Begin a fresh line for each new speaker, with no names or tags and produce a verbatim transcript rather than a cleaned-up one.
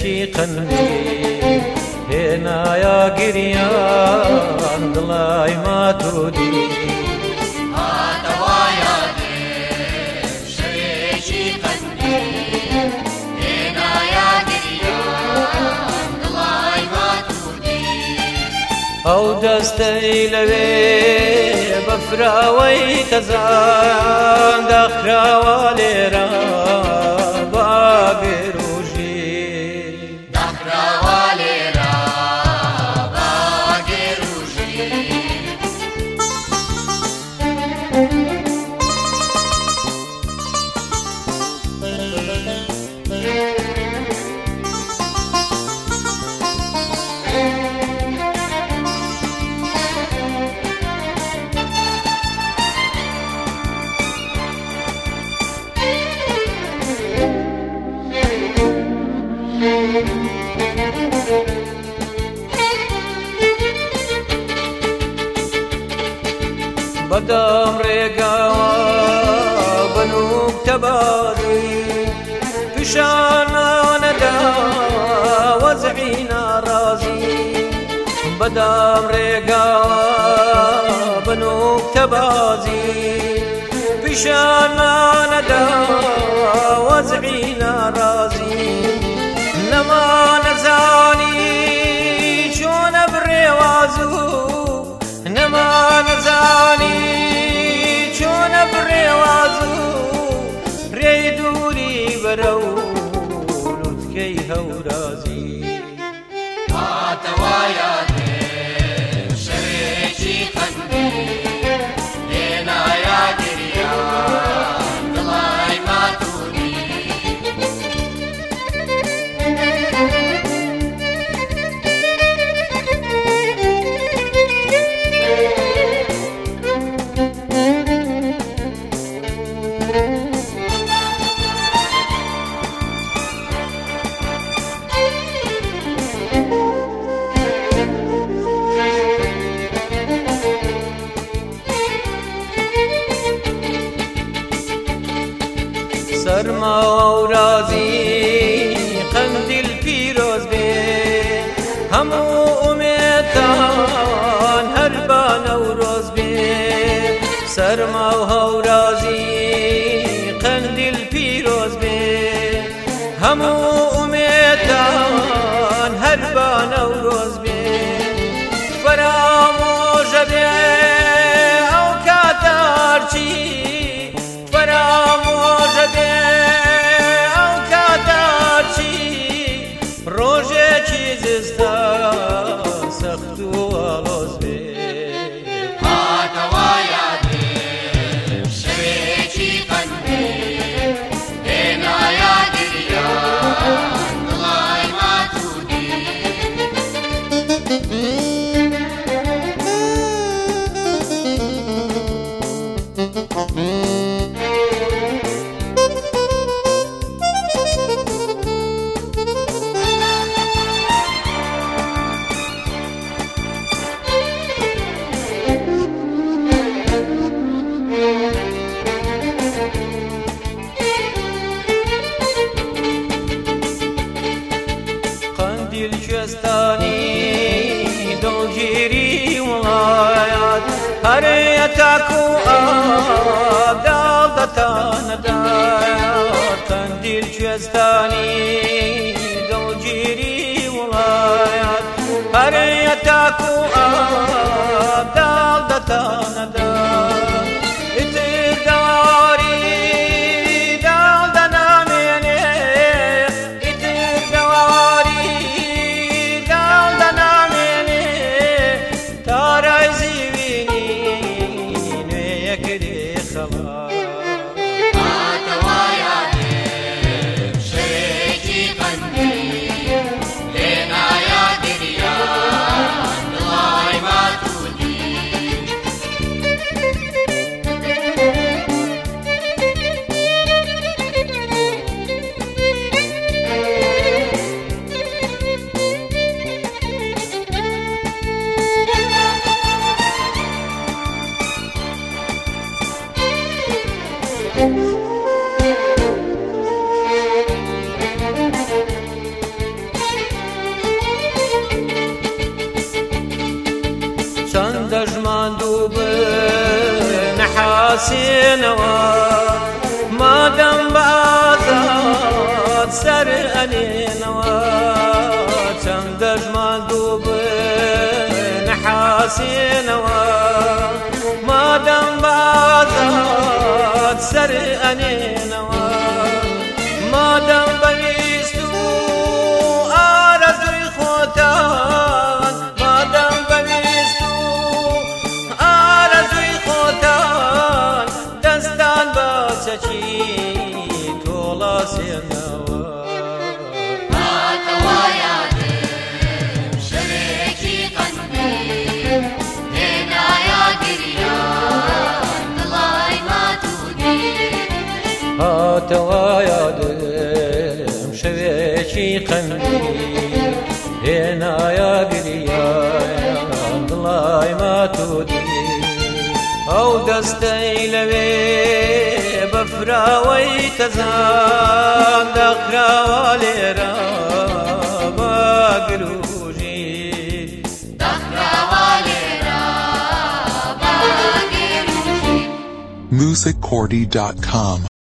سرێکی قەندی هێنایە گریان دڵای ماتوودی
هاتەوایە شەوێکی قەندی هێنایە گریان دڵای ماتوودی
ئەو دەستەی لەوێ بەفراوەی تەزان داخراوە لێرە باگێروژی
داخراوە لێرە باگێروژی
بەدەم ڕێگاوە بنووک تەبازی پیشانانەدا وەزعی ناڕازی بەدەم ڕێگاوە بنووک تەبازی پیشانانەدا وەزعی ناڕازی نەما نەزانی چۆنە بڕێوازوو نەما نەزانی چۆنە بڕێوازوو ڕێی دووری بەرە و لوتکەی هەورازی
هاتەوایە شەوێکی قەندی هێنایە گریان دڵای ماتوودی
سەرما و رازی قەندیل پیرۆز بێ هەموو ئومێدتان هەر بە نەورۆز بێ سەرما و هەورازی قەندیل پیرۆز بێ هەموو ئومێدتان هەر بە نەورۆز بێ فەرامۆژە بێ ئەو کاتارچی فرامۆژە بێ ئەو کاتارچی ڕۆژێکی زستە سەخت و ئاڵۆز بێ
هاتەوایە شەوێکی قەندی هێنایە گریان دڵای ماتوودی
قەندیل کوێستانی دڵگیری وڵات هەرەیە تاکو ئاب داڵ دەتانەدایات قەندیل کوێستانی دڵگیری وڵات هەرەیە تاکو ئاب داڵ دەتانەدات ئیتر دەواری داڵ دەنامێنێ ئیتر دەواری داڵ دەنامێنێ تا ڕای زیوینی نوێیەکرێ خەڵات
هاتەوایە شەوێکی قەندی هێنایە گریان دڵای ماتوودی
حاسێنەوە مادەم بەئازاد سەر ئەنێنەوە چەند دەژمان دوو بن حاسێنەوە مادەم بەئازاد سەر ئەنێنەوە مادەم بەویست و ئارەزوی خۆتان مادەم بەویست و ئارەزوی خۆتان دەستان بە چەکی تۆڵاسێنەوە
هاتەوە یادم شەوێکی قەنبێ هێنایە گریان دڵای ماتوودی
هاتەوە یادم شەوێکی قەنبی هێنایە گریان دڵای ماتوودی ئەو دەستەی لەوێ بەفراوەی تەزان دەخراوە لێرە بە گروژی
دەخراوە لێرە بە گروژی
music cordy dot com